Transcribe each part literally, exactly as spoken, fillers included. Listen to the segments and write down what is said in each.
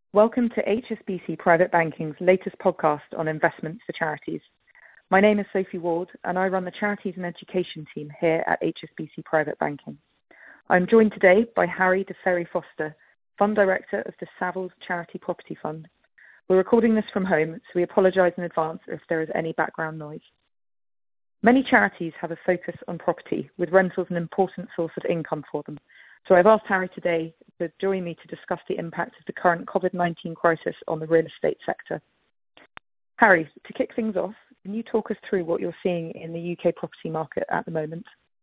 Welcome to H S B C Private Banking's latest podcast on investments for charities. My name is Sophie Ward and I run the Charities and Education team here at H S B C Private Banking. I'm joined today by Harry de Ferry Foster, Fund Director of the Savills Charity Property Fund. We're recording this from home, so we apologise in advance if there is any background noise. Many charities have a focus on property, with rentals an important source of income for them. So I've asked Harry today to join me to discuss the impact of the current COVID nineteen crisis on the real estate sector. Harry, to kick things off, can you talk us through what you're seeing in the U K property market at the moment?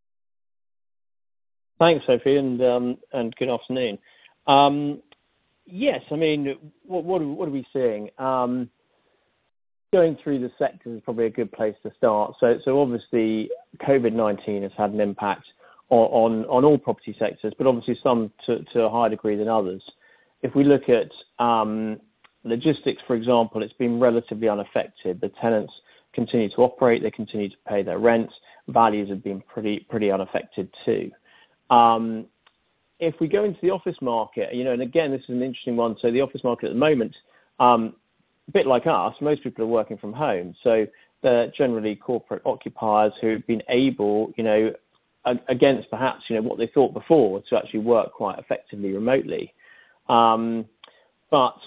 Thanks, Sophie, and um, and good afternoon. Um, yes, I mean, what what are, what are we seeing? Um, going through the sector is probably a good place to start. So, so obviously, COVID nineteen has had an impact on, on all property sectors, but obviously some to, to a higher degree than others. If we look at um, logistics, for example, it's been relatively unaffected. The tenants continue to operate, they continue to pay their rents, values have been pretty pretty unaffected too. Um, if we go into the office market, you know, and again, this is an interesting one. So the office market at the moment, um, a bit like us, most people are working from home. So they're generally corporate occupiers who've been able, you know, against perhaps, you know, what they thought before, to actually work quite effectively remotely. Um, but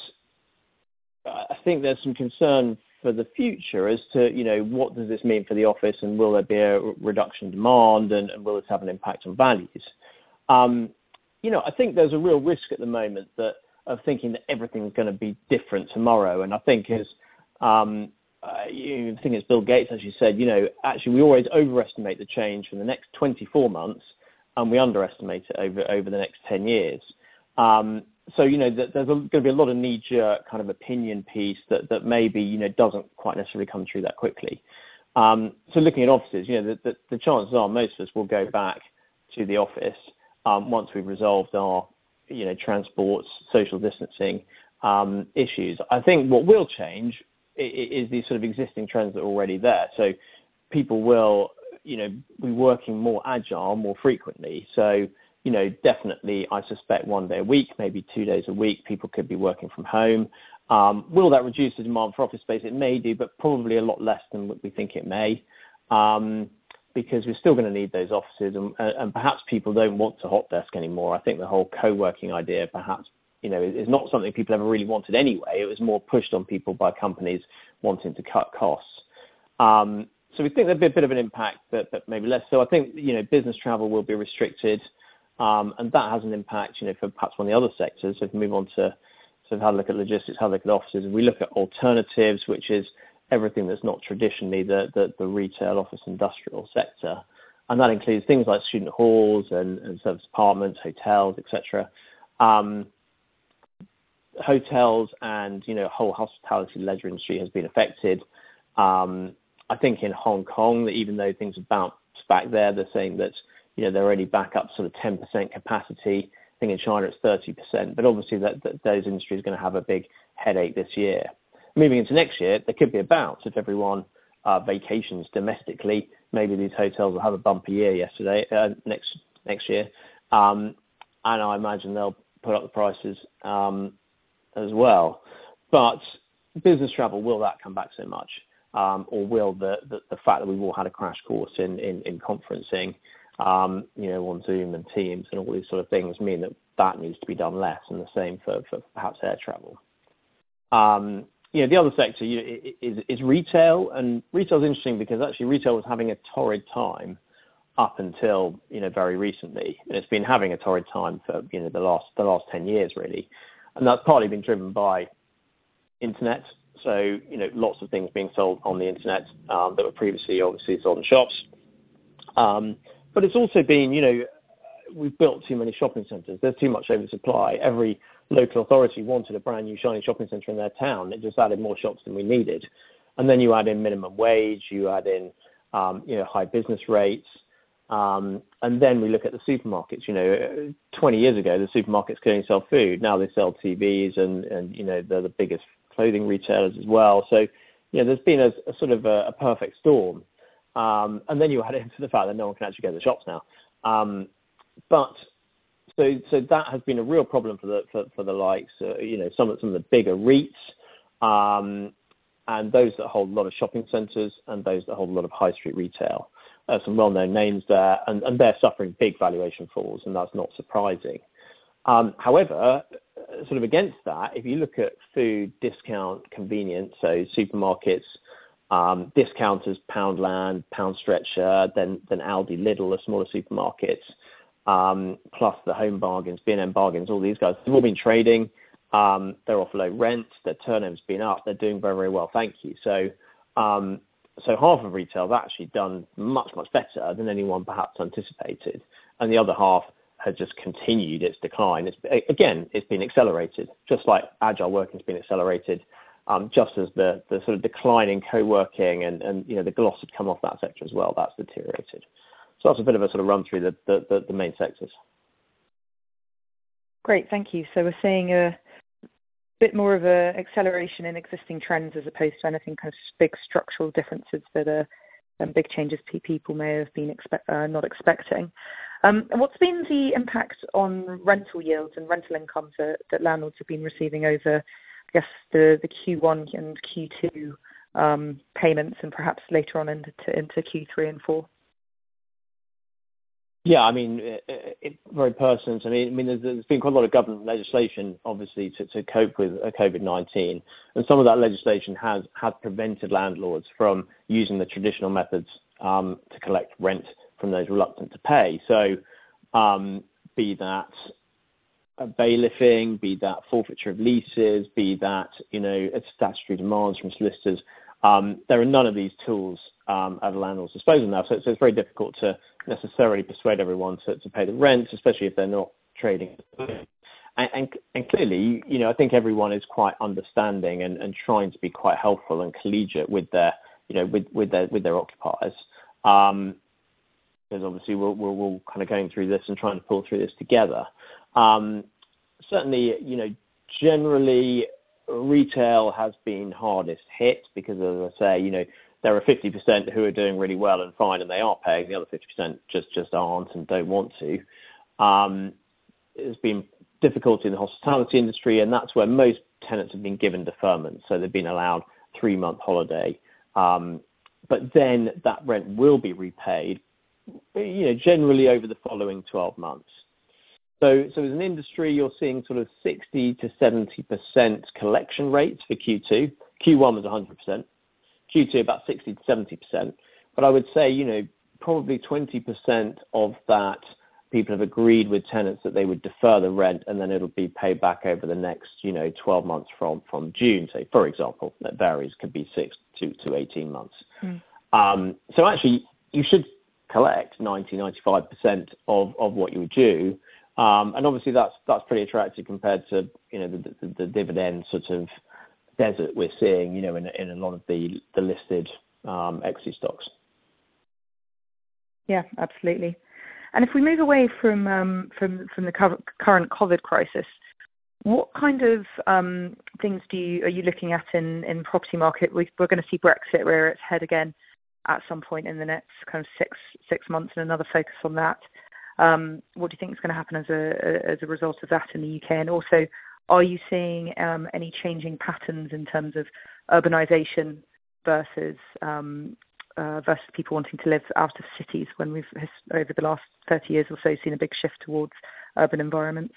I think there's some concern for the future as to, you know, what does this mean for the office, and will there be a reduction in demand, and, and will this have an impact on values? Um, you know, I think there's a real risk at the moment that of thinking that everything's going to be different tomorrow. And I think as um, Uh, you, the thing is, Bill Gates, as you said, you know, actually we always overestimate the change from the next twenty-four months, and we underestimate it over over the next ten years. Um, so, you know, th- there's going to be a lot of knee-jerk kind of opinion piece that, that maybe, you know, doesn't quite necessarily come through that quickly. Um, so looking at offices, you know, the, the, the chances are most of us will go back to the office um, once we've resolved our, you know, transports, social distancing um, issues. I think what will change is these sort of existing trends that are already there. So people will, you know, be working more agile, more frequently. So, you know, definitely, I suspect one day a week, maybe two days a week, people could be working from home. Um, will that reduce the demand for office space? It may do, but probably a lot less than we think it may, um, because we're still going to need those offices, and, and perhaps people don't want to hot desk anymore. I think the whole co-working idea perhaps, you know, is not something people ever really wanted anyway. It was more pushed on people by companies wanting to cut costs. Um, so we think there'll be a bit of an impact, but, but maybe less. So I think, you know, business travel will be restricted, um, and that has an impact, you know, for perhaps one of the other sectors. So if we move on to sort of how to look at logistics, how to look at offices, if we look at alternatives, which is everything that's not traditionally the, the, the retail, office, industrial sector, and that includes things like student halls and, and service apartments, hotels, et cetera. Um, hotels and, you know, whole hospitality leisure industry has been affected. Um, I think in Hong Kong, that even though things have bounced back there, they're saying that, you know, they're already back up sort of ten percent capacity. I think in China it's thirty percent, but obviously that, that those industries are going to have a big headache this year. Moving into next year, there could be a bounce if everyone uh, vacations domestically. Maybe these hotels will have a bumper year yesterday, uh, next next year. Um, and I imagine they'll put up the prices um, as well. But business travel, will that come back so much? Um, or will the, the, the fact that we've all had a crash course in, in, in conferencing, um, you know, on Zoom and Teams and all these sort of things mean that that needs to be done less, and the same for, for perhaps air travel. Um, you know, the other sector you know, is, is retail, and retail is interesting because actually retail was having a torrid time up until, you know, very recently. And it's been having a torrid time for, you know, the last the last ten years, really. And that's partly been driven by internet. So, you know, lots of things being sold on the internet um, that were previously obviously sold in shops. Um, but it's also been, you know, we've built too many shopping centres. There's too much oversupply. Every local authority wanted a brand new shiny shopping centre in their town. It just added more shops than we needed. And then you add in minimum wage, you add in, um, you know, high business rates. Um, and then we look at the supermarkets. You know, twenty years ago, the supermarkets could only sell food. Now they sell T Vs, and, and you know, they're the biggest clothing retailers as well. So, you know, there's been a, a sort of a, a perfect storm. Um, and then you add into the fact that no one can actually go to the shops now. Um, but so so that has been a real problem for the for, for the likes, uh, you know, some of some of the bigger REITs, um, and those that hold a lot of shopping centres and those that hold a lot of high street retail. Uh, some well-known names there, and, and they're suffering big valuation falls, and that's not surprising. Um, however, sort of against that, if you look at food, discount, convenience, so supermarkets, um, discounters, Poundland, Pound Stretcher, then then Aldi, Lidl, the smaller supermarkets, um, plus the home bargains, B and M bargains, all these guys, they've all been trading. Um, they're off low rent. Their turnover's been up. They're doing very, very well, thank you. So, um, so half of retail have actually done much, much better than anyone perhaps anticipated, and the other half had just continued its decline. It's, again, it's been accelerated, just like agile working has been accelerated, um, just as the, the sort of decline in co-working and, and, you know, the gloss had come off that sector as well. That's deteriorated. So that's a bit of a sort of run through the, the, the, the main sectors. Great, thank you. So we're seeing a bit more of a acceleration in existing trends as opposed to anything kind of big structural differences that are um, big changes people may have been expect, uh, not expecting. Um, and what's been the impact on rental yields and rental incomes that, that landlords have been receiving over, I guess, the, the Q one and Q two um, payments, and perhaps later on into into Q three and four? Yeah, I mean, it, it, very personal. I mean, I mean, there's, there's been quite a lot of government legislation, obviously, to, to cope with uh, COVID nineteen, and some of that legislation has has prevented landlords from using the traditional methods um, to collect rent from those reluctant to pay. So, um, be that a bailiffing, be that forfeiture of leases, be that, you know, statutory demands from solicitors. Um, there are none of these tools um, at a landlord's disposal now, so, so it's very difficult to necessarily persuade everyone to, to pay the rent, especially if they're not trading. And, and, and clearly, you know, I think everyone is quite understanding and, and trying to be quite helpful and collegiate with their, you know, with, with their with their occupiers. Um, because obviously we're, we're, we're kind of going through this and trying to pull through this together. Um, certainly, you know, generally retail has been hardest hit because, as I say, you know, there are fifty percent who are doing really well and fine and they are paying. The other fifty percent just, just aren't and don't want to. Um, there's been difficulty in the hospitality industry, and that's where most tenants have been given deferment. So they've been allowed three-month holiday. Um, but then that rent will be repaid, you know, generally over the following twelve months. So, so as an industry, you're seeing sort of sixty to seventy percent collection rates for Q two. Q one was one hundred percent. Q two about sixty to seventy percent. But I would say, you know, probably twenty percent of that people have agreed with tenants that they would defer the rent and then it'll be paid back over the next, you know, twelve months from, from June, say, for example. That varies, could be six to, to eighteen months. Mm. Um, so actually, you should collect ninety, ninety-five percent of, of what you were due. Um, and obviously that's that's pretty attractive compared to, you know, the, the, the dividend sort of desert we're seeing, you know, in, in a lot of the, the listed um, equity stocks. Yeah, absolutely. And if we move away from um, from from the current COVID crisis, what kind of um, things do you, are you looking at in in property market? We, we're going to see Brexit rear its head again at some point in the next kind of six six months, and another focus on that. Um, what do you think is going to happen as a as a result of that in the U K? And also, are you seeing um, any changing patterns in terms of urbanisation versus um, uh, versus people wanting to live out of cities, when we've over the last thirty years or so seen a big shift towards urban environments?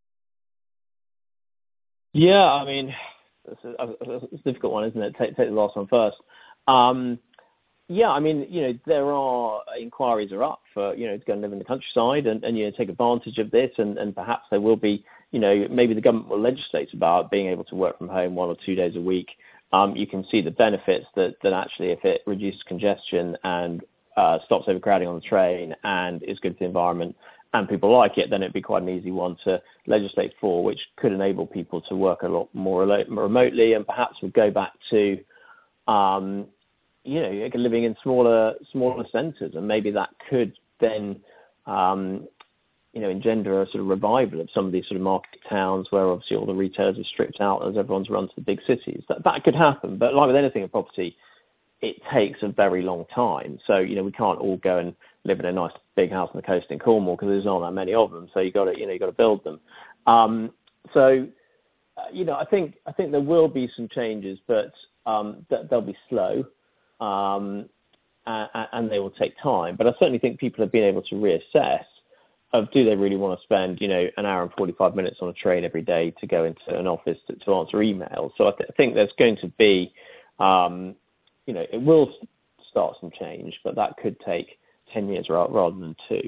Yeah, I mean, it's a, it's a difficult one, isn't it? Take, take the last one first. Um, Yeah, I mean, you know, there are inquiries are up for, you know, to go and live in the countryside and, and you know, take advantage of this, and, and perhaps there will be, you know, maybe the government will legislate about being able to work from home one or two days a week. Um, you can see the benefits that, that actually if it reduces congestion and uh, stops overcrowding on the train and is good for the environment and people like it, then it'd be quite an easy one to legislate for, which could enable people to work a lot more remotely and perhaps would go back to, um, you know, living in smaller smaller centres, and maybe that could then, um, you know, engender a sort of revival of some of these sort of market towns where obviously all the retailers are stripped out as everyone's run to the big cities. That that could happen, but like with anything in property, it takes a very long time. So, you know, we can't all go and live in a nice big house on the coast in Cornwall because there's not that many of them. So you got to, you know, you got to build them. Um, so, uh, you know, I think I think there will be some changes, but um, th- they'll be slow, um, and, and they will take time. But I certainly think people have been able to reassess of do they really want to spend, you know, an hour and forty-five minutes on a train every day to go into an office to, to answer emails. So I, th- I think there's going to be, um, you know, it will start some change, but that could take ten years rather, rather than two.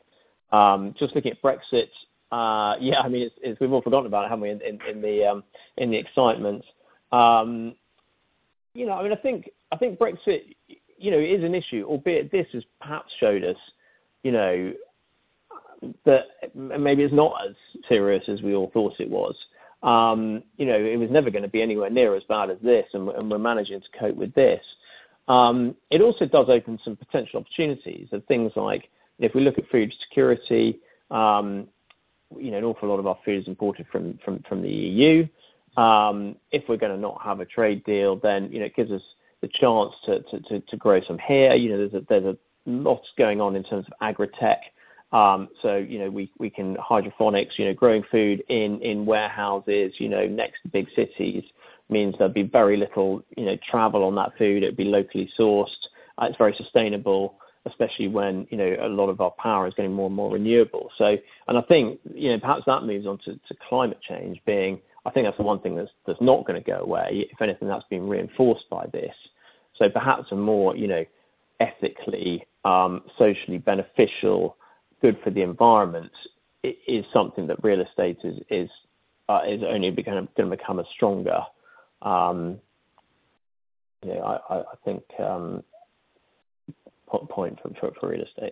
Um, just looking at Brexit, uh, yeah, I mean, it's, it's, we've all forgotten about it, haven't we, in, in, in the um, in the excitement. Um, you know, I mean, I think I think Brexit, you know, is an issue, albeit this has perhaps showed us, you know, that maybe it's not as serious as we all thought it was. Um, you know, it was never going to be anywhere near as bad as this, and, and we're managing to cope with this. Um, it also does open some potential opportunities of things like, if we look at food security, um, you know, an awful lot of our food is imported from, from, from the E U. Um, if we're going to not have a trade deal, then, you know, it gives us the chance to, to, to, to grow some here. You know, there's a, there's a lot going on in terms of agri-tech. Um, so, you know, we, we can hydroponics, you know, growing food in, in warehouses, you know, next to big cities means there'll be very little, you know, travel on that food. It'll be locally sourced. Uh, it's very sustainable, especially when, you know, a lot of our power is getting more and more renewable. So, and I think, you know, perhaps that moves on to, to climate change being, I think that's the one thing that's, that's not going to go away. If anything, that's been reinforced by this. So perhaps a more, you know, ethically, um, socially beneficial, good for the environment is something that real estate is is uh, is only going to become a stronger. Um, you know, I, I think um, point for, for for real estate.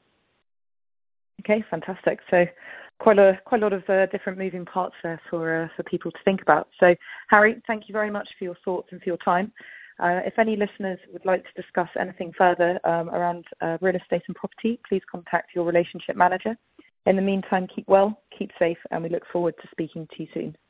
Okay, fantastic. So quite a quite a lot of uh, different moving parts there for uh, for people to think about. So Harry, thank you very much for your thoughts and for your time. Uh, if any listeners would like to discuss anything further um, around uh, real estate and property, please contact your relationship manager. In the meantime, keep well, keep safe, and we look forward to speaking to you soon.